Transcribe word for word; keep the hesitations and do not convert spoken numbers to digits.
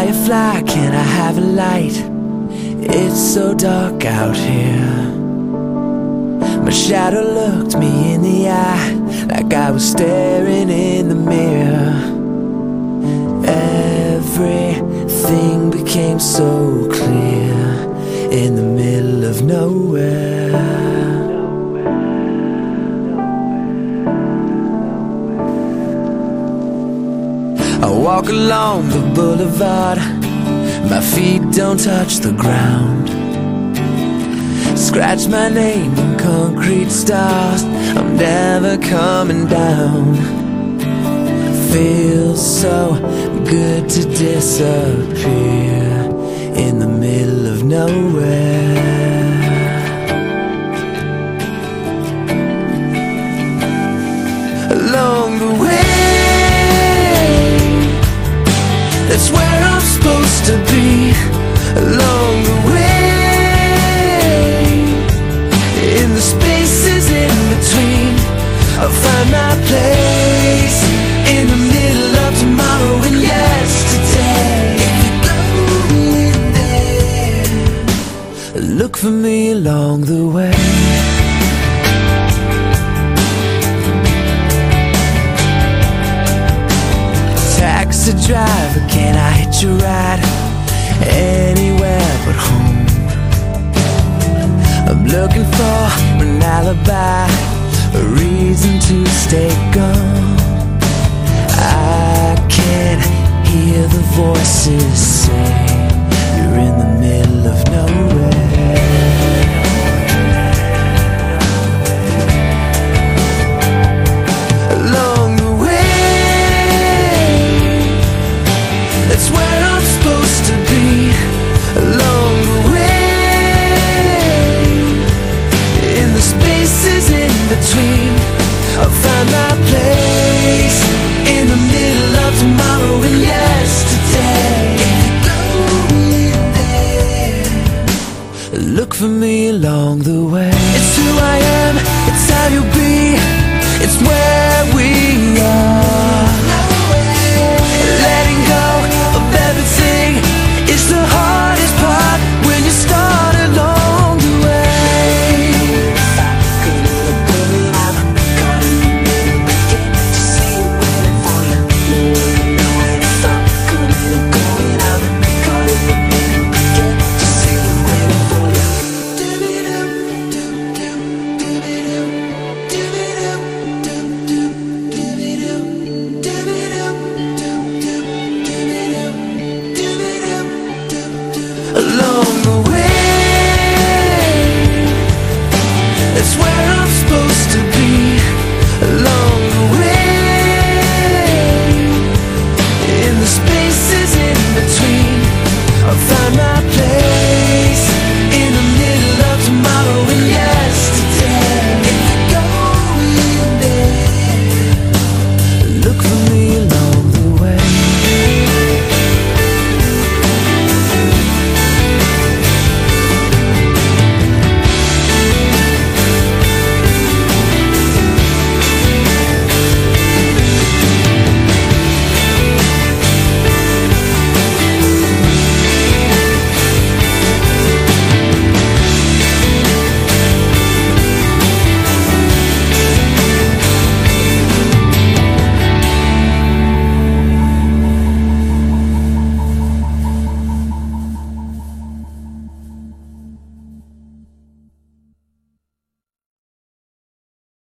Firefly, can I have a light? It's so dark out here. My shadow looked me in the eye, like I was staring in the mirror. Everything became so clear in the middle of nowhere. I walk along the boulevard, my feet don't touch the ground. Scratch my name in concrete stars, I'm never coming down. Feels so good to disappear in the middle of nowhere. Along the way, that's where I'm supposed to be. Along the way, in the spaces in between, I'll find my place in the middle of tomorrow and yesterday. If you go in there, look for me along the way. Taxi driver, can I hitch a ride anywhere but home? I'm looking for an alibi, a reason to stay gone.